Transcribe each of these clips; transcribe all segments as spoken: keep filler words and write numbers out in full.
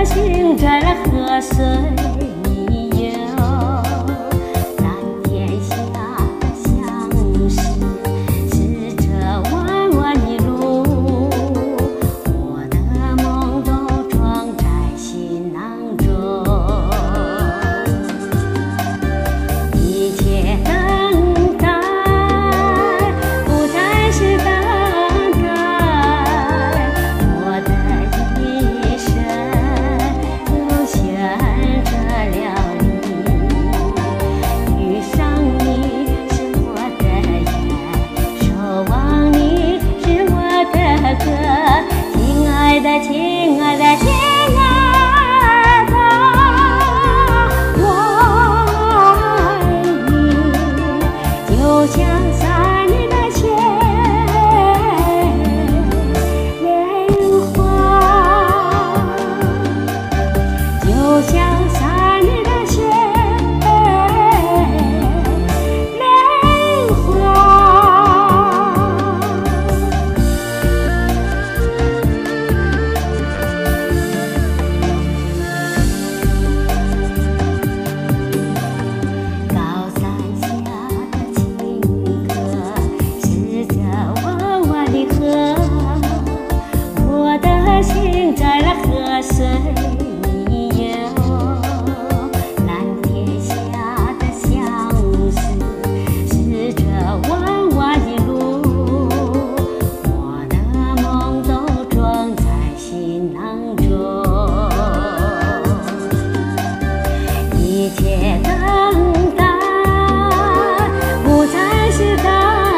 的心在了河水里游，蓝天下的相识，是这弯弯的路，我的梦都装在行囊中。一切等待不再是等待，我的一生就选择了你，遇上你是我的缘，守望你是我的歌，亲爱的，亲爱的，亲爱的，我爱你，就像山里的雪莲花，就像山里的雪莲花。高山下的情歌，是这弯弯的河，我的心在了河水里游，蓝天下的相识，是这弯弯的路，我的梦都装在行囊中。一切等待不再是等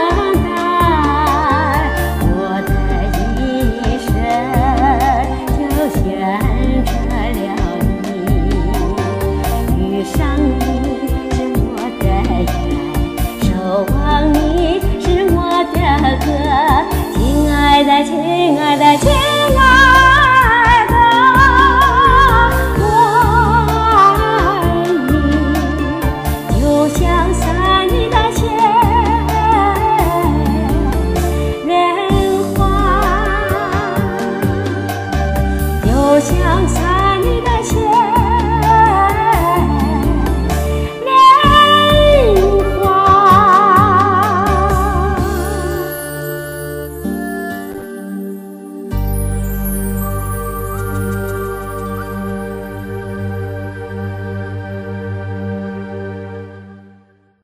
待，我的一生就选择了你，遇上你是我的缘，守望你是我的歌，亲爱的，亲爱的，亲爱的，我爱你，就像山里的雪莲花，就像山里的雪